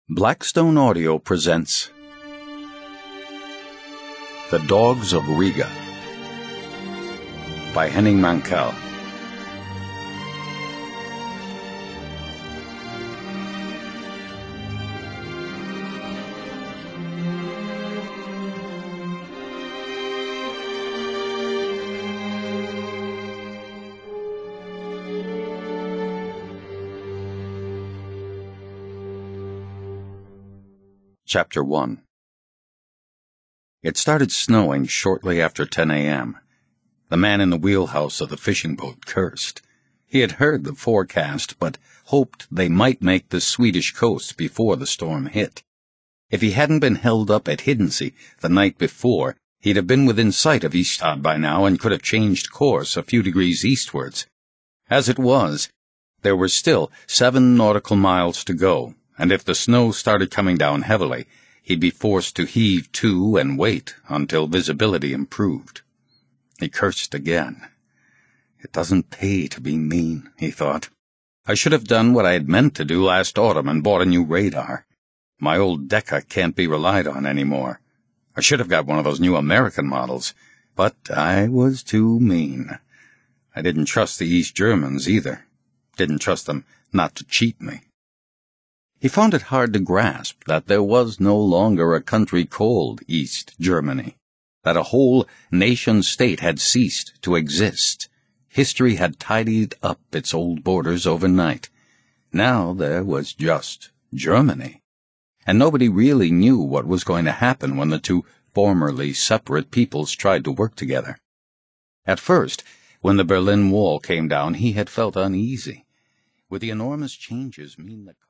Blackstone Audio presents The Dogs of Riga by Henning Mankell. Chapter 1. It started snowing shortly after 10 a.m. The man in the wheelhouse of the fishing boat cursed. He had heard the forecast, but hoped they might make the Swedish coast before the storm hit. If he hadn't been held up at Hiddensee the night before, he'd have been within sight of Ystad by now and could have changed course a few degrees eastwards. As it was, there were still 7 nautical miles to go, and if the snow started coming down heavily, he'd be forced to heave to and wait until visibility improved. He cursed again. It doesn't pay to be mean, he thought. I should have done what I had meant to do last autumn and bought a new radar. My old Decca can't be relied on anymore. I should have got one of those new American models, but I was too mean. I didn't trust the East Germans either. Didn't trust them not to cheat me. He found it hard to grasp that there was no longer a country called East Germany, that a whole nation-state had ceased to exist. History had tidied up its old borders overnight. Now there was just Germany, and nobody really knew what was going to happen when the two formerly separate peoples tried to work together. At first, when the Berlin Wall came down, he had felt uneasy. Would the enormous changes mean that